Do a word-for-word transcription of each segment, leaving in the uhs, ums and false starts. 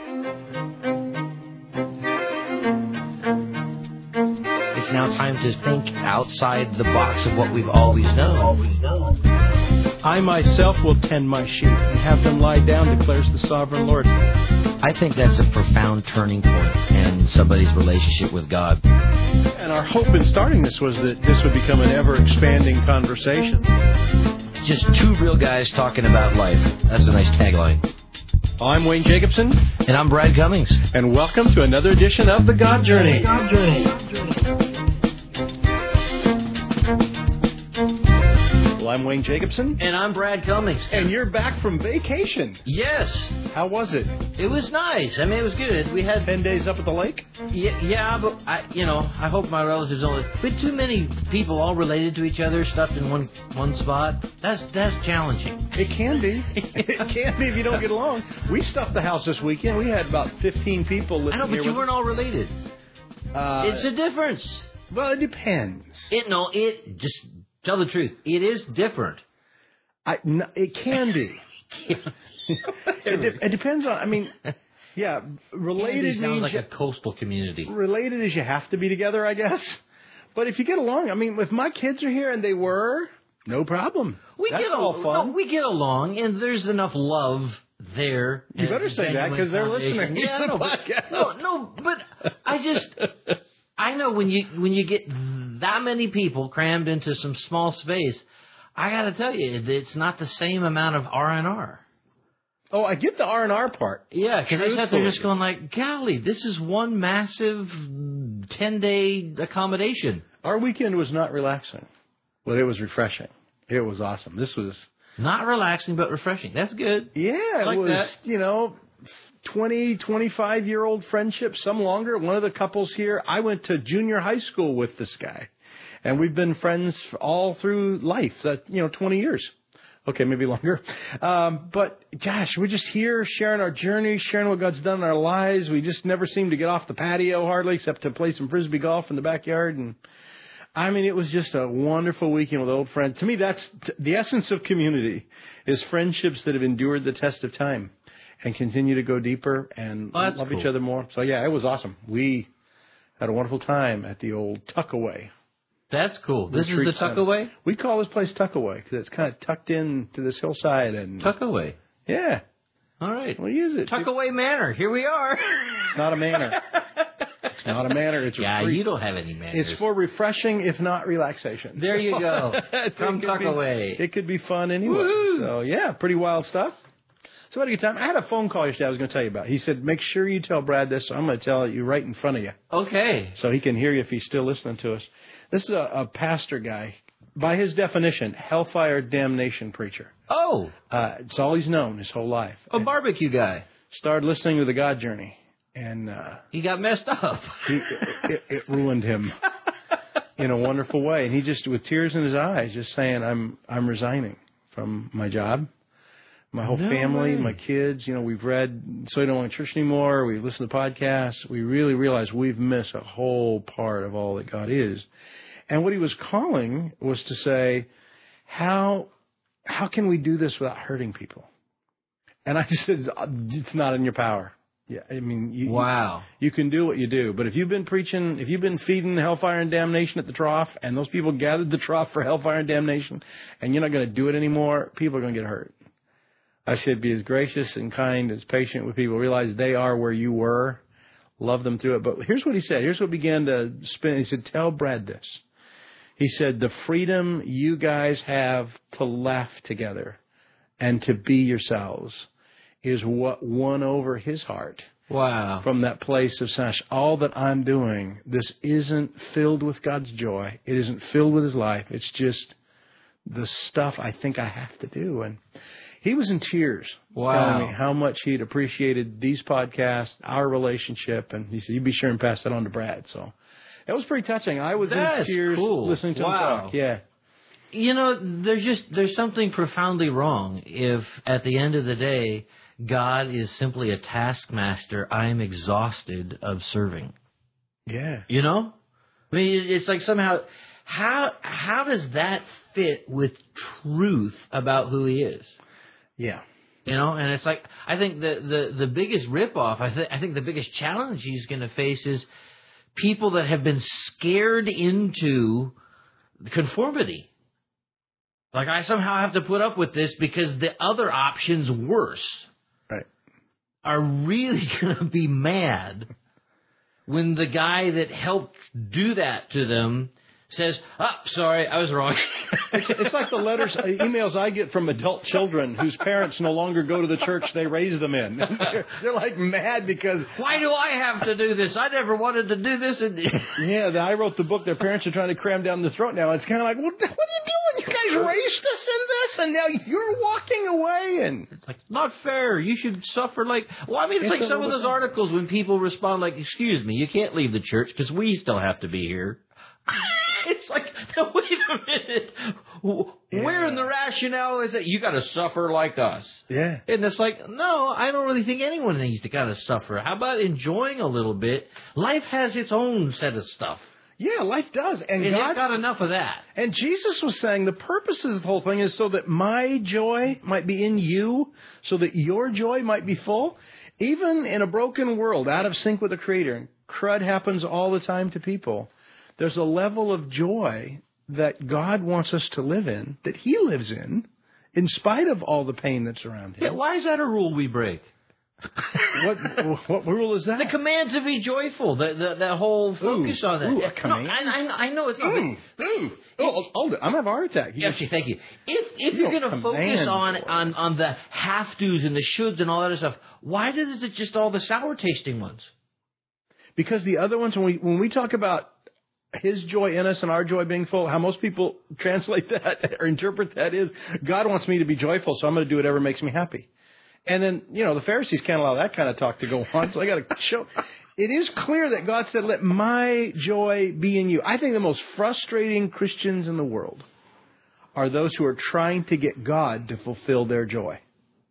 It's now time to think outside the box of what we've always known. I myself will tend my sheep and have them lie down, declares the sovereign Lord. I think that's a profound turning point in somebody's relationship with God. And our hope in starting this was that this would become an ever-expanding conversation. Just two real guys talking about life. That's a nice tagline. I'm Wayne Jacobson. And I'm Brad Cummings. And welcome to another edition of The God Journey. God Journey. Well, I'm Wayne Jacobson. And I'm Brad Cummings. And you're back from vacation. Yes. How was it? It was nice. I mean, it was good. We had ten days up at the lake? Yeah, yeah but, I, you know, I hope my relatives only... With too many people all related to each other, stuffed in one one spot, that's that's challenging. It can be. It can be if you don't get along. We stuffed the house this weekend. We had about fifteen people living I know, but you weren't us. all related. Uh, it's a difference. Well, it depends. It No, it... Just tell the truth. It is different. I, no, it can be. it, de- it depends on, I mean, yeah, related sounds means... like you, a coastal community. Related is you have to be together, I guess. But if you get along, I mean, if my kids are here and they were, no problem. We That's get all al- fun. No, we get along, and there's enough love there. You better say that, because they're listening to yeah, the no, but, podcast. no, no, but I just... I know when you when you get that many people crammed into some small space, I got to tell you, it's not the same amount of R and R. Oh, I get the R and R part. Yeah, because they sat there just going like, golly, this is one massive ten-day accommodation. Our weekend was not relaxing, but it was refreshing. It was awesome. This was... Not relaxing, but refreshing. That's good. Yeah, it like was, that. you know... twenty, twenty-five-year-old friendship, some longer. One of the couples here, I went to junior high school with this guy. And we've been friends all through life, that you know, twenty years. Okay, maybe longer. Um, but, gosh, we're just here sharing our journey, sharing what God's done in our lives. We just never seem to get off the patio hardly, except to play some Frisbee golf in the backyard. And, I mean, it was just a wonderful weekend with old friends. To me, that's t- the essence of community, is friendships that have endured the test of time and continue to go deeper and oh, love cool. each other more. So, yeah, it was awesome. We had a wonderful time at the old Tuckaway. That's cool. This is the Tuckaway? We call this place Tuckaway because it's kind of tucked in to this hillside. And Tuckaway? Yeah. All right. We'll use it. Tuckaway Manor. Here we are. It's not a manor. It's not a manor. It's yeah, a free, you don't have any manners. It's for refreshing, if not relaxation. There you go. Come Tuckaway. It could be fun anyway. Woo-hoo. So, yeah, pretty wild stuff. So, what a good time. I had a phone call yesterday I was going to tell you about. He said, make sure you tell Brad this. So I'm going to tell you right in front of you. Okay. So he can hear you if he's still listening to us. This is a, a pastor guy. By his definition, hellfire damnation preacher. Oh. Uh, it's all he's known his whole life. A barbecue guy. Started listening to the God Journey. And uh, he got messed up. he, it, it ruined him in a wonderful way. And he just, with tears in his eyes, just saying, I'm I'm resigning from my job. My whole no family, way. my kids, you know, we've read So You Don't Want Church Anymore. We've listened to podcasts. We really realize we've missed a whole part of all that God is. And what he was calling was to say, how how can we do this without hurting people? And I just said, it's not in your power. Yeah, I mean, you, wow. you, you can do what you do. But if you've been preaching, if you've been feeding hellfire and damnation at the trough, and those people gathered the trough for hellfire and damnation, and you're not going to do it anymore, people are going to get hurt. I should be as gracious and kind, as patient with people. Realize they are where you were. Love them through it. But here's what he said. Here's what began to spin. He said, tell Brad this. He said, the freedom you guys have to laugh together and to be yourselves is what won over his heart. Wow. From that place of Sash, all that I'm doing, this isn't filled with God's joy. It isn't filled with his life. It's just the stuff I think I have to do. And he was in tears, wow. telling me how much he'd appreciated these podcasts, our relationship, and he said, "You be sure and pass that on to Brad." So it was pretty touching. I was That's in tears cool. listening to wow. him talk. Yeah, you know, there's just there's something profoundly wrong if at the end of the day God is simply a taskmaster I'm exhausted of serving. Yeah, you know, I mean, it's like somehow how how does that fit with truth about who he is? Yeah. You know, and it's like, I think the, the, the biggest ripoff, I, th- I think the biggest challenge he's going to face is people that have been scared into conformity. Like, I somehow have to put up with this because the other option's worse. Right. Are really going to be mad when the guy that helped do that to them says, oh, sorry, I was wrong. it's, it's like the letters, uh, emails I get from adult children whose parents no longer go to the church they raised them in. They're, they're like mad because... Why do I have to do this? I never wanted to do this. And yeah, the, I wrote the book their parents are trying to cram down the throat now. It's kind of like, what, what are you doing? You guys raised us in this, and now you're walking away. And it's like, it's not fair. You should suffer like... Well, I mean, it's, it's like some of those thing. articles when people respond like, excuse me, you can't leave the church because we still have to be here. It's like, now, wait a minute. Where yeah. in the rationale is it you got to suffer like us? Yeah. And it's like, no, I don't really think anyone needs to kind of suffer. How about enjoying a little bit? Life has its own set of stuff. Yeah, life does. And, and God got enough of that. And Jesus was saying the purpose of the whole thing is so that my joy might be in you, so that your joy might be full. Even in a broken world, out of sync with the Creator, crud happens all the time to people. There's a level of joy that God wants us to live in, that He lives in, in spite of all the pain that's around Him. Yeah, why is that a rule we break? what what rule is that? The command to be joyful. The the, the whole focus ooh, on that. Ooh, a command? No, I, I know it's not. Mm, but, mm. Oh, hold it. I'm having a heart attack. You actually, thank you. If if you you're going to focus on, on on the have tos and the shoulds and all that other stuff, why does it just all the sour tasting ones? Because the other ones, when we when we talk about His joy in us and our joy being full, how most people translate that or interpret that is, God wants me to be joyful, so I'm going to do whatever makes me happy. And then, you know, the Pharisees can't allow that kind of talk to go on, so I got to show. It is clear that God said, let my joy be in you. I think the most frustrating Christians in the world are those who are trying to get God to fulfill their joy.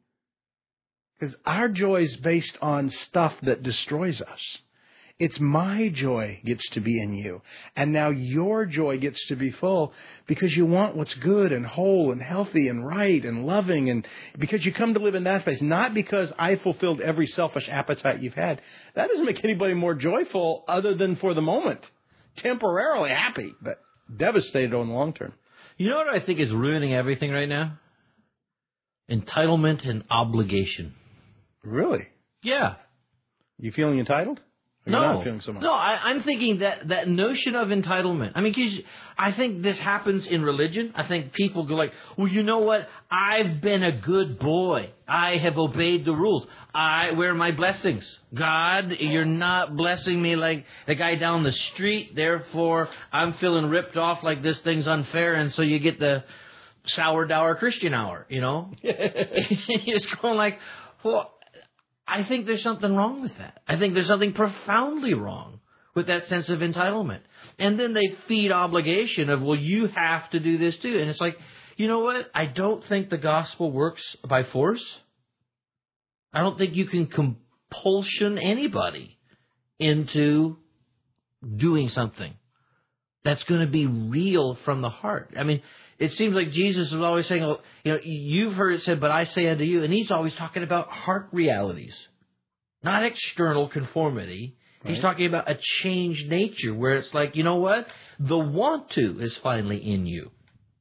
Because our joy is based on stuff that destroys us. It's my joy gets to be in you. And now your joy gets to be full because you want what's good and whole and healthy and right and loving. And because you come to live in that space, not because I fulfilled every selfish appetite you've had. That doesn't make anybody more joyful other than for the moment. Temporarily happy, but devastated on the long term. You know what I think is ruining everything right now? Entitlement and obligation. Really? Yeah. You feeling entitled? No, not feeling so much. no. I, I'm thinking that that notion of entitlement. I mean, 'cause I think this happens in religion. I think people go like, "Well, you know what? I've been a good boy. I have obeyed the rules. I where are my blessings? God, you're not blessing me like the guy down the street. Therefore, I'm feeling ripped off like this thing's unfair, and so you get the sour dour Christian hour. You know, it's going like, well." I think there's something wrong with that. I think there's something profoundly wrong with that sense of entitlement. And then they feed obligation of, well, you have to do this too. And it's like, you know what? I don't think the gospel works by force. I don't think you can compulsion anybody into doing something that's going to be real from the heart. I mean, it seems like Jesus was always saying, well, you know, you've heard it said, but I say unto you. And he's always talking about heart realities, not external conformity. Right. He's talking about a changed nature where it's like, you know what? The want to is finally in you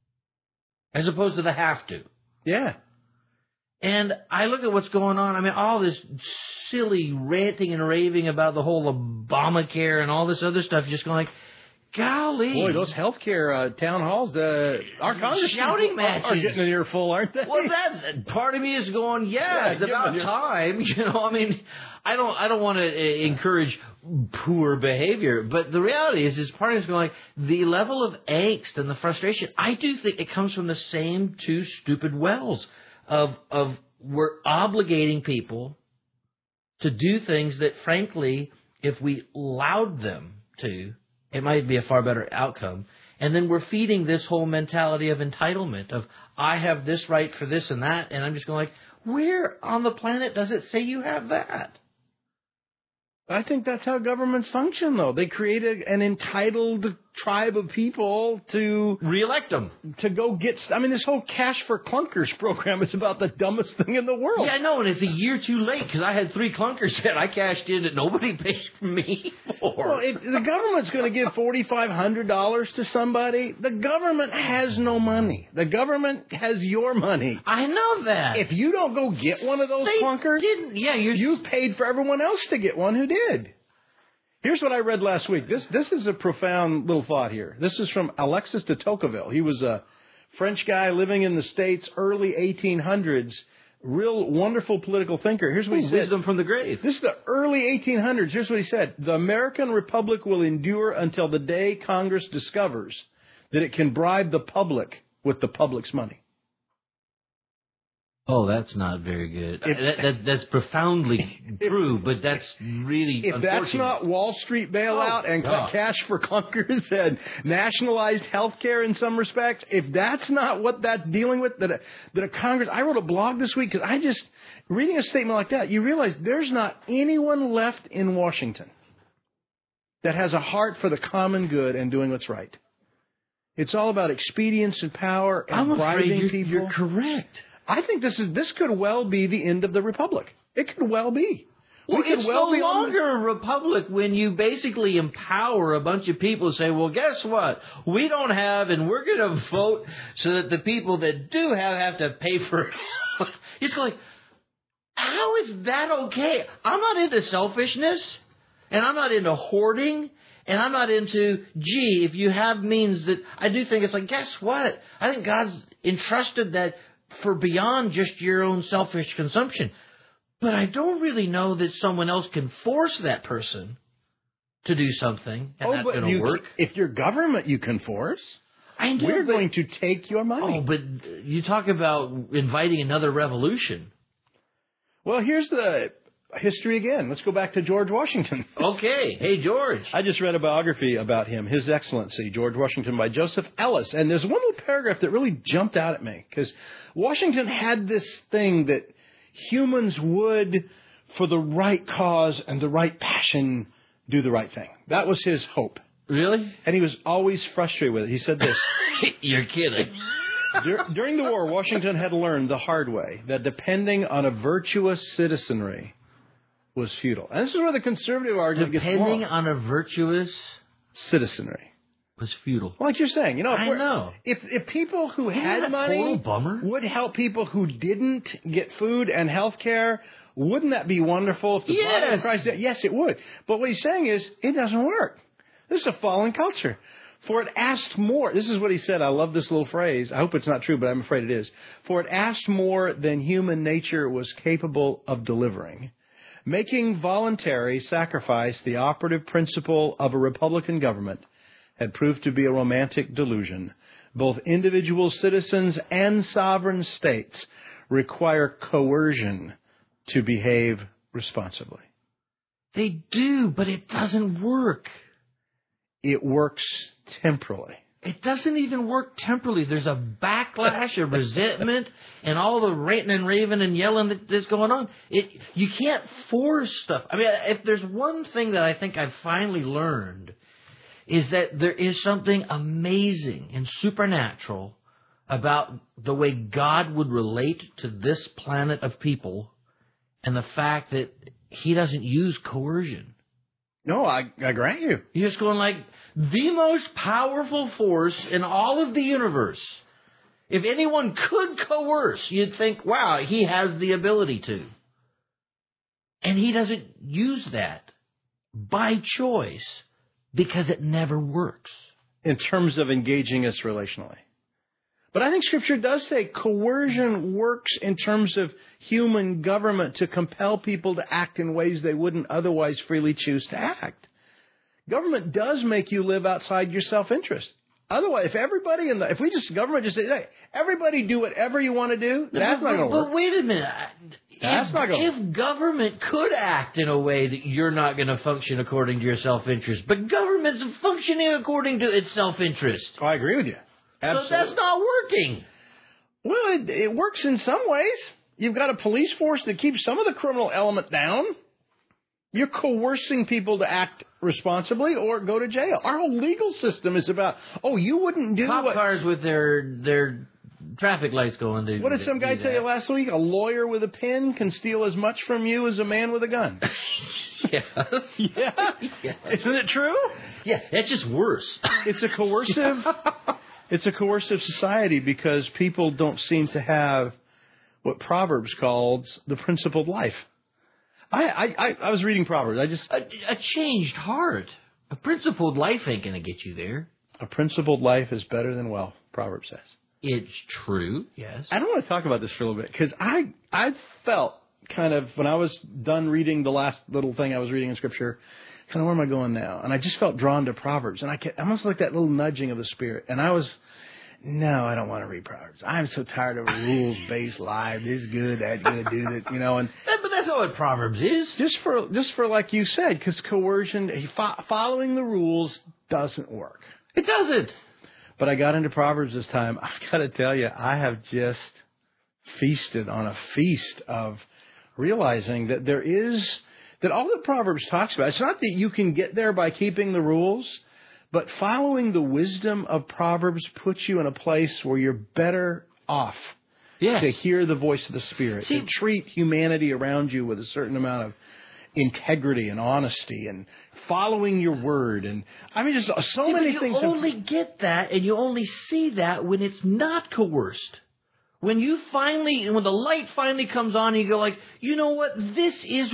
as opposed to the have to. Yeah. And I look at what's going on. I mean, all this silly ranting and raving about the whole Obamacare and all this other stuff, just going like, golly. Boy, those healthcare uh, town halls, uh, our Congress shouting matches are getting an earful, aren't they? Well, that part of me is going, yeah, yeah it's about your... time. You know, I mean, I don't, I don't want to uh, encourage poor behavior, but the reality is, is part of me is going like the level of angst and the frustration. I do think it comes from the same two stupid wells of of we're obligating people to do things that, frankly, if we allowed them to, it might be a far better outcome. And then we're feeding this whole mentality of entitlement, of I have this right for this and that, and I'm just going like, where on the planet does it say you have that? I think that's how governments function, though. They create a, an entitled tribe of people to reelect them. To go get, I mean, this whole Cash for Clunkers program is about the dumbest thing in the world. Yeah, I know, and it's a year too late because I had three clunkers that I cashed in that nobody paid me for. Well, if the government's going to give forty-five hundred dollars to somebody, the government has no money. The government has your money. I know that. If you don't go get one of those they clunkers, didn't. Yeah, you're... you've paid for everyone else to get one who did. Here's what I read last week. This this is a profound little thought here. This is from Alexis de Tocqueville. He was a French guy living in the States, early eighteen hundreds, real wonderful political thinker. Here's what Ooh, he said. Wisdom from the grave. This is the early eighteen hundreds. Here's what he said. The American Republic will endure until the day Congress discovers that it can bribe the public with the public's money. Oh, that's not very good. If, that, that, that's profoundly if, true, but that's really If that's not Wall Street bailout oh, and God. Cash for Clunkers and nationalized health care in some respects, if that's not what that's dealing with, that a, that a Congress... I wrote a blog this week because I just... Reading a statement like that, you realize there's not anyone left in Washington that has a heart for the common good and doing what's right. It's all about expedience and power and I'm bribing afraid you're, people. You're correct. I think this is this could well be the end of the republic. It could well be. Well, we it's well no be longer a republic when you basically empower a bunch of people to say, well, guess what? We don't have, and we're going to vote so that the people that do have have to pay for it. It's like, how is that okay? I'm not into selfishness, and I'm not into hoarding, and I'm not into, gee, if you have means that, I do think it's like, guess what? I think God's entrusted that for beyond just your own selfish consumption. But I don't really know that someone else can force that person to do something, and oh, that's going to work. If your government you can force, I know, we're but, going to take your money. Oh, but you talk about inviting another revolution. Well, here's the history again. Let's go back to George Washington. Okay. Hey, George. I just read a biography about him, His Excellency, George Washington, by Joseph Ellis. And there's one little paragraph that really jumped out at me, because Washington had this thing that humans would, for the right cause and the right passion, do the right thing. That was his hope. Really? And he was always frustrated with it. He said this. You're kidding. Dur- during the war, Washington had learned the hard way that depending on a virtuous citizenry was futile. And this is where the conservative argument gets wrong. Depending on a virtuous citizenry was futile. Like you're saying, you know, if I know. If if people who Isn't had that a money total bummer? would help people who didn't get food and health care, wouldn't that be wonderful? If the Yes. body of Christ did? Yes, it would. But what he's saying is, it doesn't work. This is a fallen culture. For it asked more. This is what he said. I love this little phrase. I hope it's not true, but I'm afraid it is. For it asked more than human nature was capable of delivering. Making voluntary sacrifice the operative principle of a Republican government had proved to be a romantic delusion. Both individual citizens and sovereign states require coercion to behave responsibly. They do, but it doesn't work. It works temporally. It doesn't even work temporally. There's a backlash of resentment and all the ranting and raving and yelling that, that's going on. It you can't force stuff. I mean, if there's one thing that I think I've finally learned is that there is something amazing and supernatural about the way God would relate to this planet of people and the fact that He doesn't use coercion. No, I, I grant you. You're just going like, the most powerful force in all of the universe. If anyone could coerce, you'd think, wow, He has the ability to. And He doesn't use that by choice because it never works. In terms of engaging us relationally. But I think Scripture does say coercion works in terms of human government to compel people to act in ways they wouldn't otherwise freely choose to act. Government does make you live outside your self-interest. Otherwise, if everybody in the, if we just, government just say, hey, everybody do whatever you want to do, that's but, not going to work. But wait a minute. That's if, not going to If government could act in a way that you're not going to function according to your self-interest, but government's functioning according to its self-interest. Oh, I agree with you. Absolutely. So that's not working. Well, it, it works in some ways. You've got a police force that keeps some of the criminal element down. You're coercing people to act responsibly or go to jail. Our whole legal system is about, oh, you wouldn't do Cop what... cars with their their traffic lights going to What did some guy tell you last week? A lawyer with a pen can steal as much from you as a man with a gun. Yes. Yeah. Yes. Isn't it true? Yeah, it's just worse. It's a coercive... It's a coercive society because people don't seem to have what Proverbs calls the principled life. I, I, I was reading Proverbs. I just a, a changed heart, a principled life ain't gonna get you there. A principled life is better than wealth, Proverbs says. It's true. Yes. I don't want to talk about this for a little bit because I I felt kind of when I was done reading the last little thing I was reading in Scripture. Kind of where am I going now? And I just felt drawn to Proverbs. And I kept, almost like that little nudging of the Spirit. And I was, no, I don't want to read Proverbs. I'm so tired of a rules-based life. This is good, that's good, do it, you know. And but that's not what Proverbs is. Just for, just for like you said, because coercion, following the rules doesn't work. It doesn't. But I got into Proverbs this time. I've got to tell you, I have just feasted on a feast of realizing that there is... That all that Proverbs talks about, it's not that you can get there by keeping the rules, but following the wisdom of Proverbs puts you in a place where you're better off yes. to hear the voice of the Spirit, See, to treat humanity around you with a certain amount of integrity and honesty and following your word. And I mean, just so See, many you things. You only have... get that and you only see that when it's not coerced. When you finally, when the light finally comes on, you go like, you know what? This is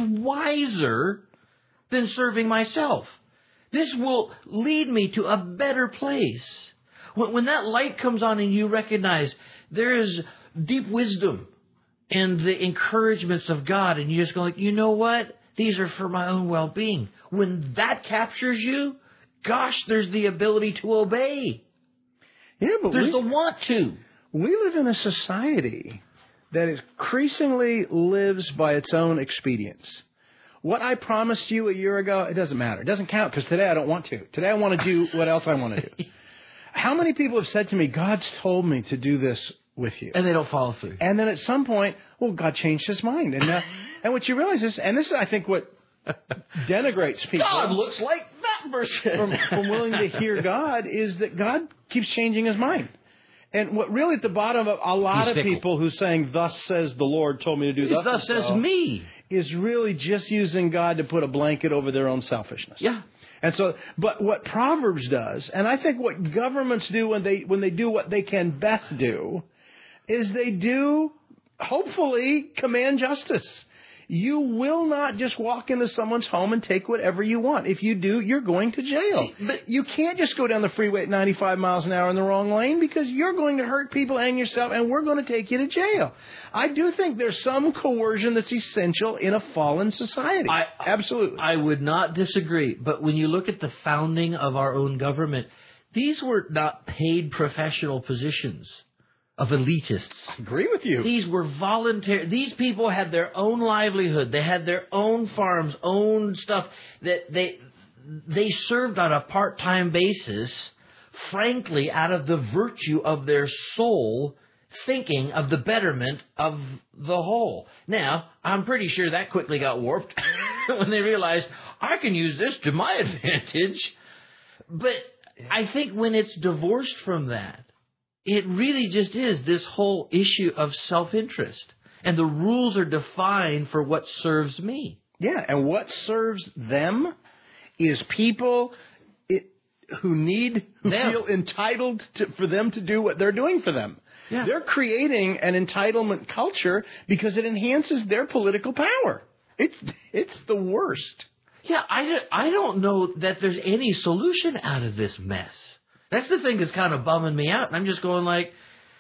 wiser than serving myself. This will lead me to a better place. When, when that light comes on and you recognize there is deep wisdom and the encouragements of God, and you just go like, you know what? These are for my own well-being. When that captures you, gosh, there's the ability to obey. Yeah, but there's we... the want to. We live in a society that increasingly lives by its own expedience. What I promised you a year ago, it doesn't matter. It doesn't count because today I don't want to. Today I want to do what else I want to do. How many people have said to me, God's told me to do this with you? And they don't follow through. And then at some point, well, God changed his mind. And uh, and what you realize is, and this is, I think, what denigrates people. God looks like that person. from, from willing to hear God is that God keeps changing his mind. And what really at the bottom of a lot He's of fickle. people who saying, thus says the Lord told me to do Thus, thus says so, me, is really just using God to put a blanket over their own selfishness. Yeah. And so, but what Proverbs does, and I think what governments do when they when they do what they can best do, is they do, hopefully, command justice. You will not just walk into someone's home and take whatever you want. If you do, you're going to jail. See, but you can't just go down the freeway at ninety-five miles an hour in the wrong lane because you're going to hurt people and yourself, and we're going to take you to jail. I do think there's some coercion that's essential in a fallen society. I, Absolutely. I would not disagree. But when you look at the founding of our own government, these were not paid professional positions of elitists. I agree with you. These were voluntary. These people had their own livelihood. They had their own farms, own stuff that they they served on a part-time basis, frankly, out of the virtue of their soul, thinking of the betterment of the whole. Now, I'm pretty sure that quickly got warped when they realized, I can use this to my advantage. But I think when it's divorced from that, it really just is this whole issue of self-interest. And the rules are defined for what serves me. Yeah, and what serves them is people it, who need, who them. feel entitled to, for them to do what they're doing for them. Yeah. They're creating an entitlement culture because it enhances their political power. It's it's the worst. Yeah, I, I don't know that there's any solution out of this mess. That's the thing that's kind of bumming me out. And I'm just going like,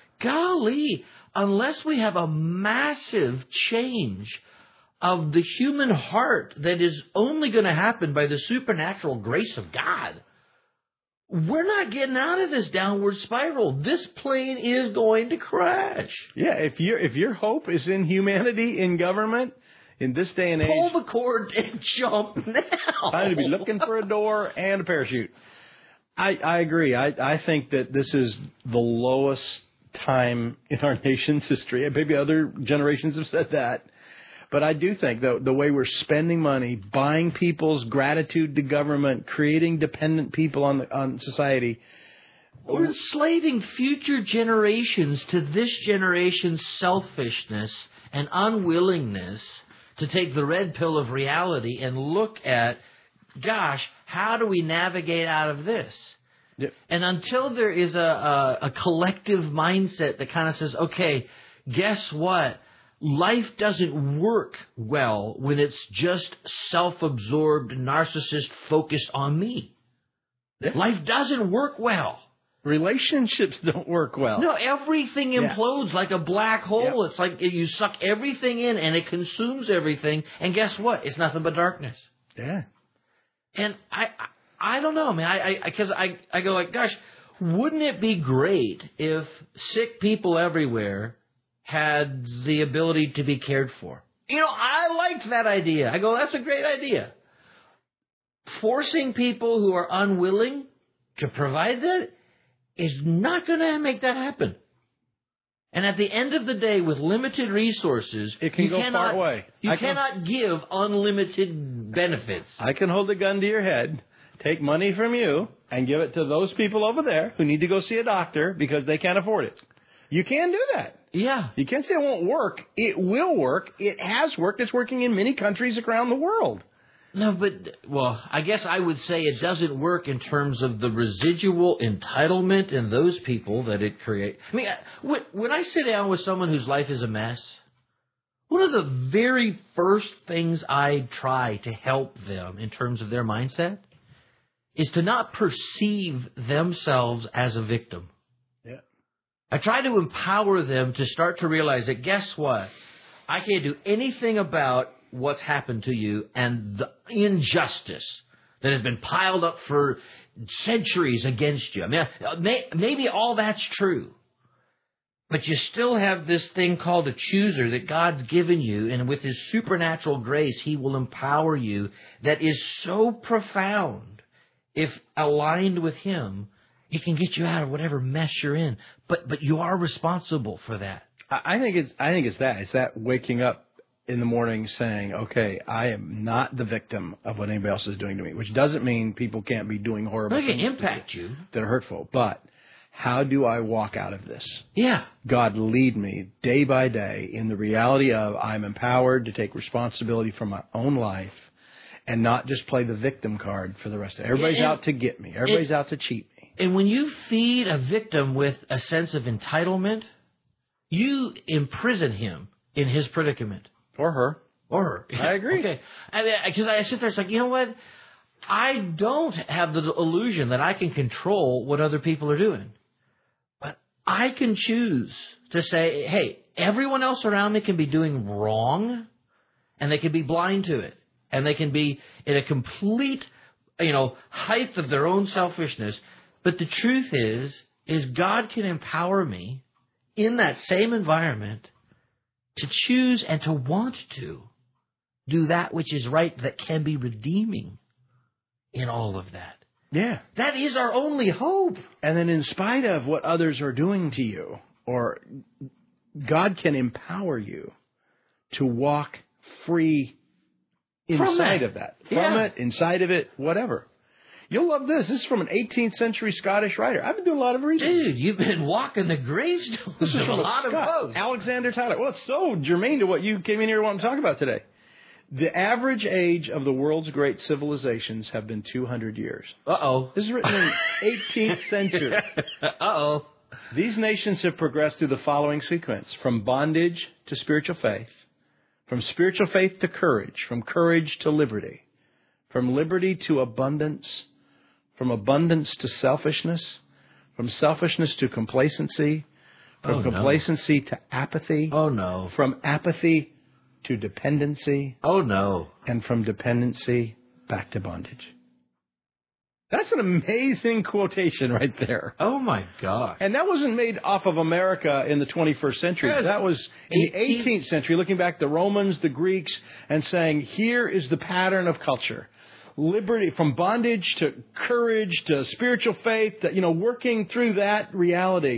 golly, unless we have a massive change of the human heart that is only going to happen by the supernatural grace of God, we're not getting out of this downward spiral. This plane is going to crash. Yeah, if your if your hope is in humanity, in government, in this day and age, pull the cord and jump now. Time to be looking for a door and a parachute. I, I agree. I, I think that this is the lowest time in our nation's history. Maybe other generations have said that. But I do think the, the way we're spending money, buying people's gratitude to government, creating dependent people on the, on society. We're enslaving future generations to this generation's selfishness and unwillingness to take the red pill of reality and look at, gosh, how do we navigate out of this? Yep. And until there is a, a, a collective mindset that kind of says, okay, guess what? Life doesn't work well when it's just self-absorbed, narcissist focused on me. Yep. Life doesn't work well. Relationships don't work well. No, everything Yeah. implodes like a black hole. Yep. It's like you suck everything in and it consumes everything. And guess what? It's nothing but darkness. Yeah. And I, I, I don't know, man. I, I, because I, I go like, gosh, wouldn't it be great if sick people everywhere had the ability to be cared for? You know, I liked that idea. I go, that's a great idea. Forcing people who are unwilling to provide that is not going to make that happen. And at the end of the day, with limited resources, it can you go cannot, far away. You I can, cannot give unlimited benefits. I can hold a gun to your head, take money from you, and give it to those people over there who need to go see a doctor because they can't afford it. You can do that. Yeah. You can't say it won't work. It will work. It has worked. It's working in many countries around the world. No, but, well, I guess I would say it doesn't work in terms of the residual entitlement in those people that it creates. I mean, when I sit down with someone whose life is a mess, one of the very first things I try to help them in terms of their mindset is to not perceive themselves as a victim. Yeah. I try to empower them to start to realize that, guess what? I can't do anything about what's happened to you and the injustice that has been piled up for centuries against you. I mean, may, maybe all that's true, but you still have this thing called a chooser that God's given you, and with His supernatural grace, He will empower you that is so profound. If aligned with Him, He can get you out of whatever mess you're in, but but you are responsible for that. I think it's I think it's that. It's that waking up in the morning saying, okay, I am not the victim of what anybody else is doing to me, which doesn't mean people can't be doing horrible It can things impact you that are hurtful. But how do I walk out of this? Yeah. God, lead me day by day in the reality of I'm empowered to take responsibility for my own life and not just play the victim card for the rest of it. Everybody's and, out to get me. Everybody's and, out to cheat me. And when you feed a victim with a sense of entitlement, you imprison him in his predicament. Or her. Or her. I agree. Okay. Because I, I sit there, it's like, you know what? I don't have the illusion that I can control what other people are doing. But I can choose to say, hey, everyone else around me can be doing wrong, and they can be blind to it. And they can be in a complete, you know, height of their own selfishness. But the truth is, is God can empower me in that same environment to choose and to want to do that which is right, that can be redeeming in all of that. Yeah. That is our only hope. And then in spite of what others are doing to you, or God can empower you to walk free inside that. of that. From Yeah. it, inside of it, whatever. You'll love this. This is from an eighteenth century Scottish writer. I've been doing a lot of reading. Dude, you've been walking the gravestones This is of from a lot Scot, of folks. Alexander Tyler. Well, it's so germane to what you came in here wanting to talk about today. The average age of the world's great civilizations have been two hundred years. Uh-oh. This is written in the eighteenth century. Uh-oh. These nations have progressed through the following sequence: from bondage to spiritual faith, from spiritual faith to courage, from courage to liberty, from liberty to abundance, from abundance to selfishness, from selfishness to complacency, from Oh, no. complacency to apathy, Oh, no. from apathy to dependency, Oh, no. and from dependency back to bondage. That's an amazing quotation right there. Oh, my God. And that wasn't made off of America in the twenty-first century. Yeah. That was in the eighteenth eighteenth century, looking back the Romans, the Greeks, and saying, here is the pattern of culture. Liberty, from bondage to courage to spiritual faith, to, you know, working through that reality.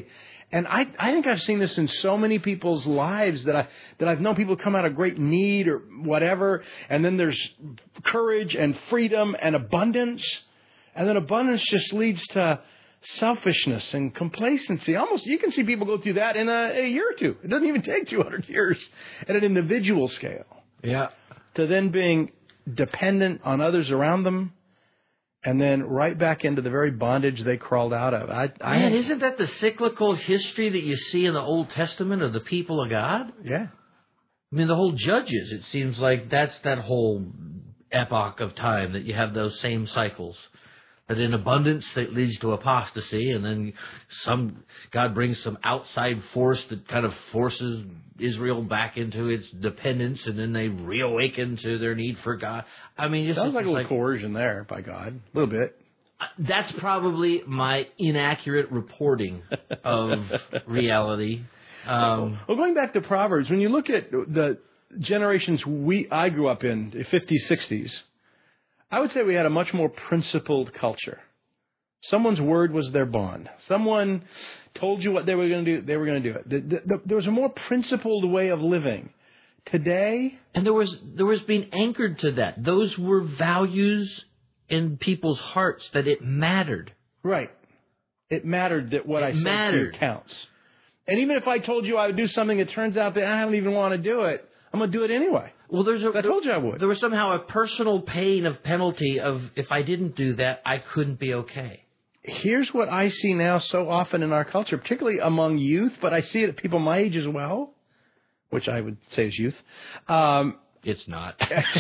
And I, I think I've seen this in so many people's lives that I that I've known people come out of great need or whatever, and then there's courage and freedom and abundance, and then abundance just leads to selfishness and complacency. Almost, you can see people go through that in a, a year or two. It doesn't even take two hundred years at an individual scale. Yeah. To then being dependent on others around them, and then right back into the very bondage they crawled out of. I, I Man, isn't that the cyclical history that you see in the Old Testament of the people of God? Yeah. I mean, the whole Judges, it seems like that's that whole epoch of time that you have those same cycles. That in abundance that leads to apostasy, and then some God brings some outside force that kind of forces Israel back into its dependence, and then they reawaken to their need for God. I mean, it sounds like a little like, coercion there by God, a little bit. That's probably my inaccurate reporting of reality. Um, well, going back to Proverbs, when you look at the generations we I grew up in, the fifties, sixties. I would say we had a much more principled culture. Someone's word was their bond. Someone told you what they were going to do, they were going to do it. The, the, the, there was a more principled way of living. Today... And there was there was being anchored to that. Those were values in people's hearts, that it mattered. Right. It mattered that what it I said mattered. to you counts. And even if I told you I would do something, it turns out that I don't even want to do it, I'm going to do it anyway. Well, there's a, I told you I would. There was somehow a personal pain of penalty of if I didn't do that, I couldn't be okay. Here's what I see now so often in our culture, particularly among youth, but I see it at people my age as well, which I would say is youth. Um, it's not.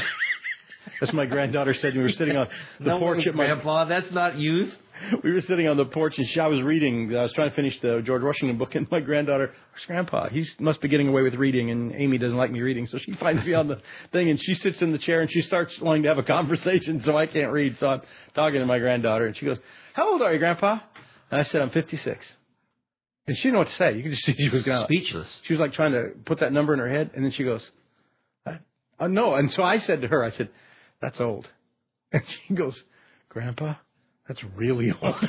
As my granddaughter said, we were sitting on the no, porch at my... Grandpa, that's not youth. We were sitting on the porch, and she, I was reading. I was trying to finish the George Washington book, and my granddaughter, where's Grandpa? He must be getting away with reading, and Amy doesn't like me reading, so she finds me on the thing, and she sits in the chair, and she starts wanting to have a conversation, so I can't read. So I'm talking to my granddaughter, and she goes, "How old are you, Grandpa?" And I said, "I'm fifty-six." And she didn't know what to say. You could just see she was going speechless. She was like trying to put that number in her head, and then she goes, "Uh, no." And so I said to her, I said, "That's old." And she goes, "Grandpa, that's really old."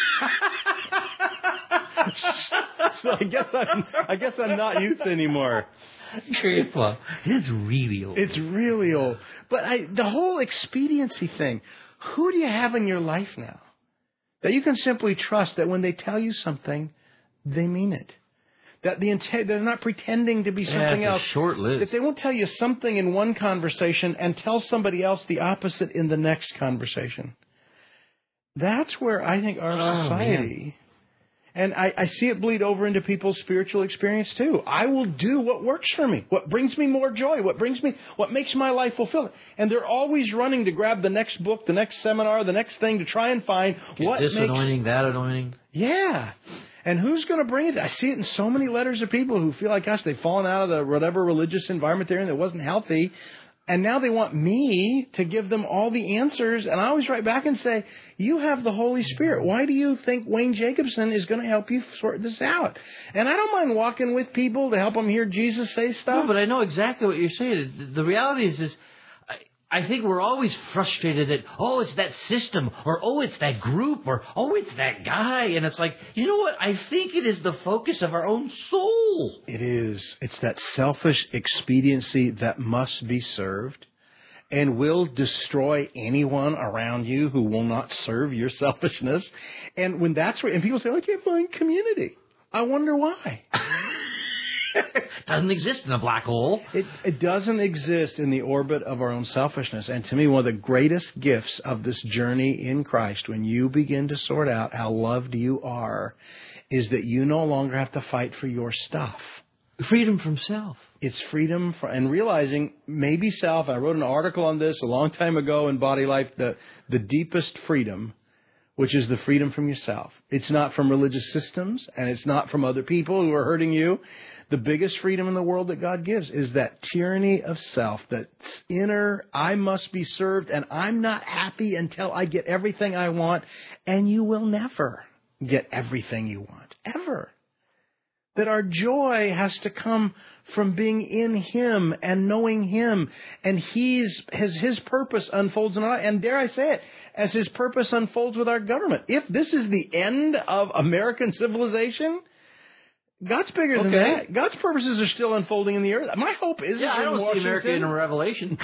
So I guess I'm I guess I'm not youth anymore. Grandpa, it's really old. It's really old. But I, the whole expediency thing, who do you have in your life now that you can simply trust that when they tell you something, they mean it? That the intent, they're not pretending to be something yeah, else. Short-lived. That they won't tell you something in one conversation and tell somebody else the opposite in the next conversation. That's where I think our oh, society, man. and I, I see it bleed over into people's spiritual experience too. I will do what works for me, what brings me more joy, what brings me, what makes my life fulfilling. And they're always running to grab the next book, the next seminar, the next thing to try and find Get what this makes... anointing, that anointing. Yeah. And who's going to bring it? I see it in so many letters of people who feel like, gosh, they've fallen out of the whatever religious environment they're in that wasn't healthy. And now they want me to give them all the answers. And I always write back and say, you have the Holy Spirit. Why do you think Wayne Jacobson is going to help you sort this out? And I don't mind walking with people to help them hear Jesus say stuff. No, but I know exactly what you're saying. The reality is, is I, I think we're always frustrated that, oh, it's that system, or oh, it's that group, or oh, it's that guy. And it's like, you know what? I think it is the focus of our own soul. It is. It's that selfish expediency that must be served and will destroy anyone around you who will not serve your selfishness. And when that's where, and people say, I can't find community. I wonder why. Doesn't exist in a black hole. It, it doesn't exist in the orbit of our own selfishness. And to me, one of the greatest gifts of this journey in Christ, when you begin to sort out how loved you are, is that you no longer have to fight for your stuff. Freedom from self. It's freedom for, and realizing maybe self. I wrote an article on this a long time ago in Body Life, the, the deepest freedom, which is the freedom from yourself. It's not from religious systems, and it's not from other people who are hurting you. The biggest freedom in the world that God gives is that tyranny of self, that inner, I must be served, and I'm not happy until I get everything I want, and you will never get everything you want, ever. That our joy has to come from being in Him and knowing Him, and He's as His purpose unfolds in our life, and dare I say it, as His purpose unfolds with our government. If this is the end of American civilization, God's bigger than Okay. that. God's purposes are still unfolding in the earth. My hope isn't Yeah, I in don't see Washington. America in a Revelation.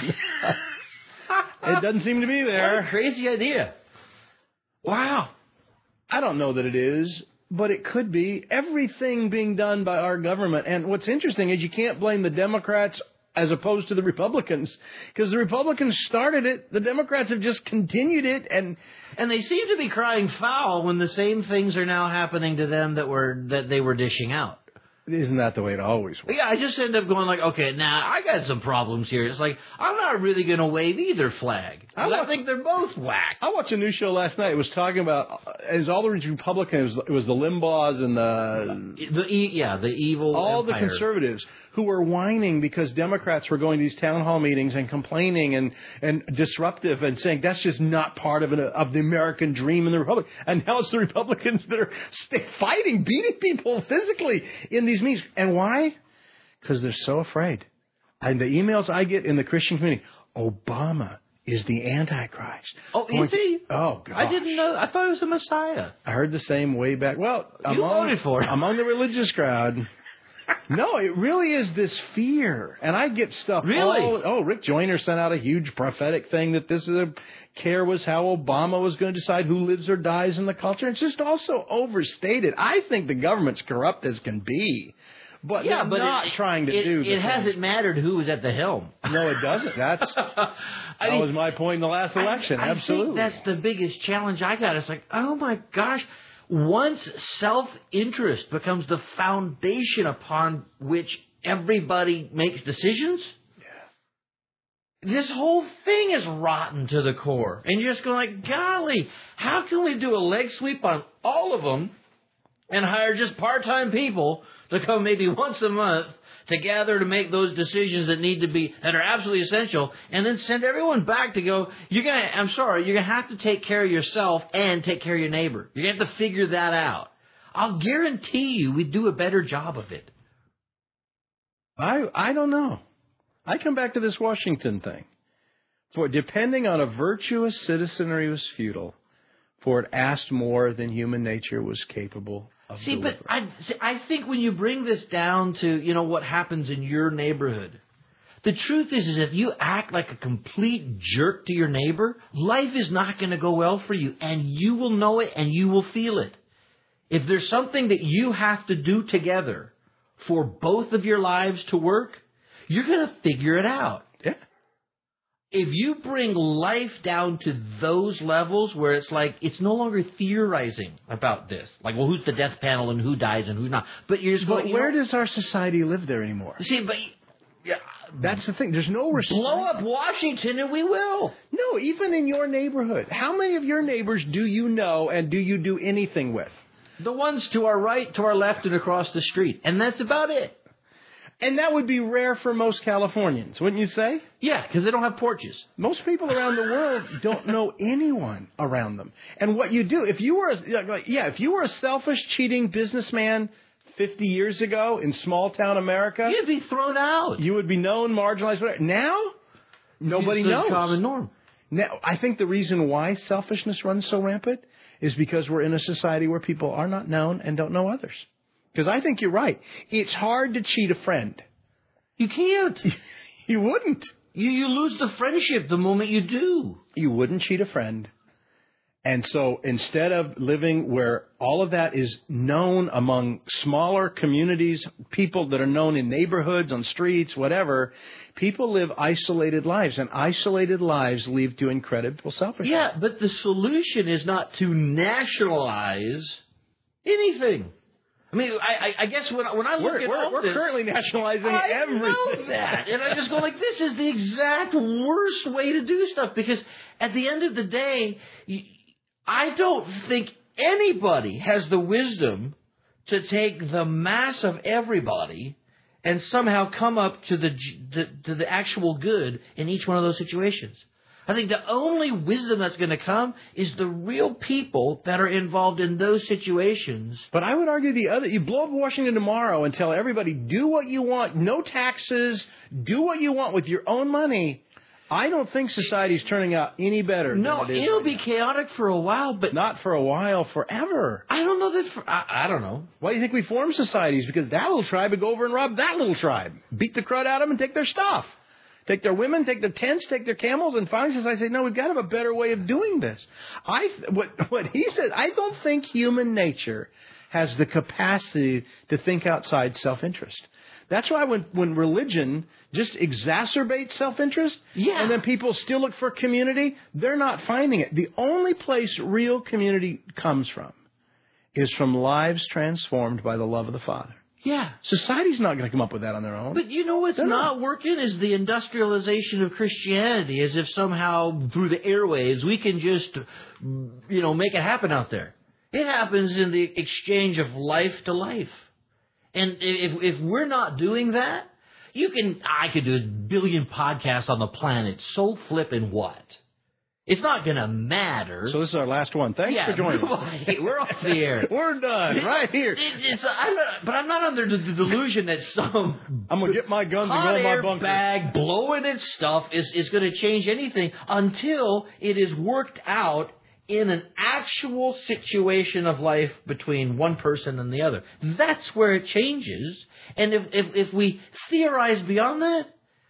It doesn't seem to be there. What a crazy idea. Wow. I don't know that it is, but it could be. Everything being done by our government. And what's interesting is you can't blame the Democrats as opposed to the Republicans, because the Republicans started it. The Democrats have just continued it, and and they seem to be crying foul when the same things are now happening to them that were that they were dishing out. Isn't that the way it always was? Yeah, I just end up going like, okay, now I got some problems here. It's like, I'm not really going to wave either flag. I, I think they're both whack. I watched a news show last night. It was talking about, it was all the Republicans, it was the Limbaughs and the... the e, yeah, the evil All empire. the conservatives who were whining because Democrats were going to these town hall meetings and complaining and, and disruptive and saying that's just not part of, an, of the American dream in the Republic. And now it's the Republicans that are st- fighting, beating people physically in these meetings. And why? Because they're so afraid. And the emails I get in the Christian community, Obama is the Antichrist. Oh, is he? Oh, gosh. I didn't know. I thought he was the Messiah. I heard the same way back. Well, you among, voted for him. among the religious crowd... No, it really is this fear. And I get stuff. Really? All, oh, Rick Joyner sent out a huge prophetic thing that this is a care was how Obama was going to decide who lives or dies in the culture. It's just also overstated. I think the government's corrupt as can be. But yeah, they're but not it, trying to it, do It things. hasn't mattered who was at the helm. No, it doesn't. That's I that mean, was my point in the last election. I, I Absolutely. think that's the biggest challenge I got. It's like, oh my gosh, once self-interest becomes the foundation upon which everybody makes decisions, yeah. This whole thing is rotten to the core. And you're just going like, golly, how can we do a leg sweep on all of them and hire just part-time people to come maybe once a month to gather to make those decisions that need to be, that are absolutely essential, and then send everyone back to go, you're going to, I'm sorry, you're going to have to take care of yourself and take care of your neighbor. You're going to have to figure that out. I'll guarantee you we'd do a better job of it. I I don't know. I come back to this Washington thing. For depending on a virtuous citizenry was futile, for it asked more than human nature was capable of See, delivering. but I, see, I think when you bring this down to, you know, what happens in your neighborhood, the truth is, is if you act like a complete jerk to your neighbor, life is not going to go well for you, and you will know it and you will feel it. If there's something that you have to do together for both of your lives to work, you're going to figure it out. Yeah. If you bring life down to those levels where it's like, it's no longer theorizing about this. Like, well, who's the death panel and who dies and who's not. But you're just But going, where you know, does our society live there anymore? see, but yeah, That's the thing. There's no restraint. blow up Washington and we will. No, even in your neighborhood. How many of your neighbors do you know and do you do anything with? The ones to our right, to our left, and across the street. And that's about it. And that would be rare for most Californians, wouldn't you say? Yeah, because they don't have porches. Most people around the world don't know anyone around them. And what you do, if you were, a, yeah, if you were a selfish, cheating businessman fifty years ago in small town America, You'd be thrown out. you would be known, marginalized. Whatever. Now, nobody It's the knows. common norm. Now, I think the reason why selfishness runs so rampant is because we're in a society where people are not known and don't know others. Because I think you're right. It's hard to cheat a friend. You can't. You wouldn't. You you lose the friendship the moment you do. You wouldn't cheat a friend. And so instead of living where all of that is known among smaller communities, people that are known in neighborhoods, on streets, whatever, people live isolated lives. And isolated lives lead to incredible selfishness. Yeah, but the solution is not to nationalize anything. I mean, I, I, I guess when, when I look We're, at we're, all we're this, currently nationalizing I everything. know that. And I just go like, this is the exact worst way to do stuff. Because at the end of the day, I don't think anybody has the wisdom to take the mass of everybody and somehow come up to the, the to the actual good in each one of those situations. I think the only wisdom that's going to come is the real people that are involved in those situations. But I would argue the other, you blow up Washington tomorrow and tell everybody, do what you want, no taxes, do what you want with your own money. I don't think society's turning out any better. No, than it is it'll right be now. chaotic for a while, but Not for a while, forever. I don't know that. For, I, I don't know. Why do you think we form societies? Because that little tribe would go over and rob that little tribe, beat the crud out of them, and take their stuff. Take their women, take their tents, take their camels, and finally society say, no, we've got to have a better way of doing this. I what what he said, I don't think human nature has the capacity to think outside self-interest. That's why when, when religion just exacerbates self-interest, Yeah. and then people still look for community, they're not finding it. The only place real community comes from is from lives transformed by the love of the Father. Yeah. Society's not going to come up with that on their own. But you know what's They're not not. working is the industrialization of Christianity, as if somehow through the airwaves we can just, you know, make it happen out there. It happens in the exchange of life to life. And if if we're not doing that, you can, I could do a billion podcasts on the planet. So flippin' what? It's not going to matter. So this is our last one. Thanks yeah, for joining. Hey, we're off the air. We're done right here. It, it's, I'm not, but I'm not under the, the delusion that some I'm going to get my guns and hot go in my air bunker. bag blowing its stuff is, is going to change anything until it is worked out in an actual situation of life between one person and the other. That's where it changes. And if, if, if we theorize beyond that,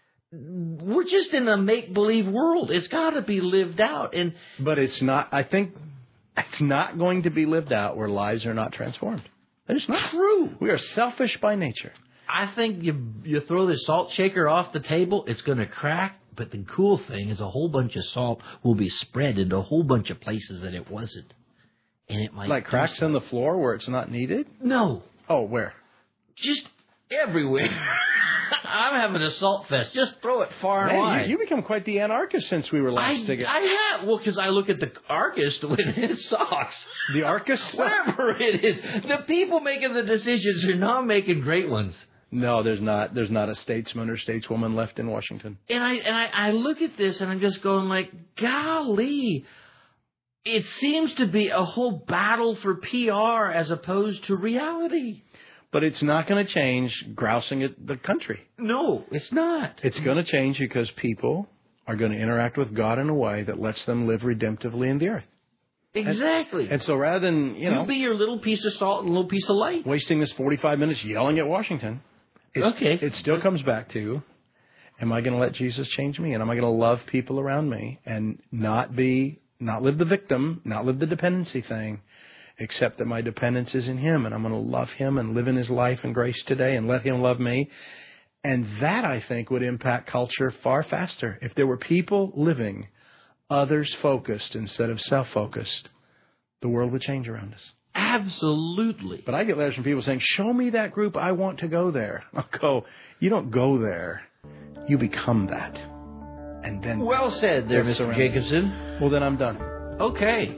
we're just in a make-believe world. It's got to be lived out. And But it's not, I think, it's not going to be lived out where lives are not transformed. It's not true. We are selfish by nature. I think you you throw the salt shaker off the table, it's going to crack. But the cool thing is a whole bunch of salt will be spread into a whole bunch of places that it wasn't. And it might Like cracks do in the floor where it's not needed? No. Oh, where? Just everywhere. I'm having a salt fest. Just throw it far and Man, wide. you, you become quite the anarchist since we were last I, together. I have. Well, because I look at the Archist when it sucks. The Archist? Whatever it is. The people making the decisions are not making great ones. No, there's not. There's not a statesman or stateswoman left in Washington. And I and I, I look at this and I'm just going like, golly, it seems to be a whole battle for P R as opposed to reality. But it's not going to change grousing at the country. No, it's not. It's going to change because people are going to interact with God in a way that lets them live redemptively in the earth. Exactly. And, and so rather than, you know, you be your little piece of salt and a little piece of light. wasting this forty-five minutes yelling at Washington, it's, Okay. it still comes back to, am I going to let Jesus change me? And am I going to love people around me and not be, not live the victim, not live the dependency thing, except that my dependence is in Him, and I'm going to love Him and live in His life and grace today and let Him love me. And that, I think, would impact culture far faster. If there were people living others-focused instead of self-focused, the world would change around us. Absolutely. But I get letters from people saying, show me that group, I want to go there. I'll go, you don't go there, you become that. And then... Well said there, Mister Jacobson. Well, then I'm done. Okay.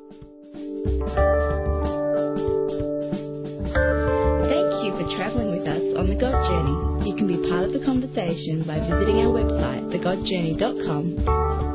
Thank you for traveling with us on The God Journey. You can be part of the conversation by visiting our website, the god journey dot com,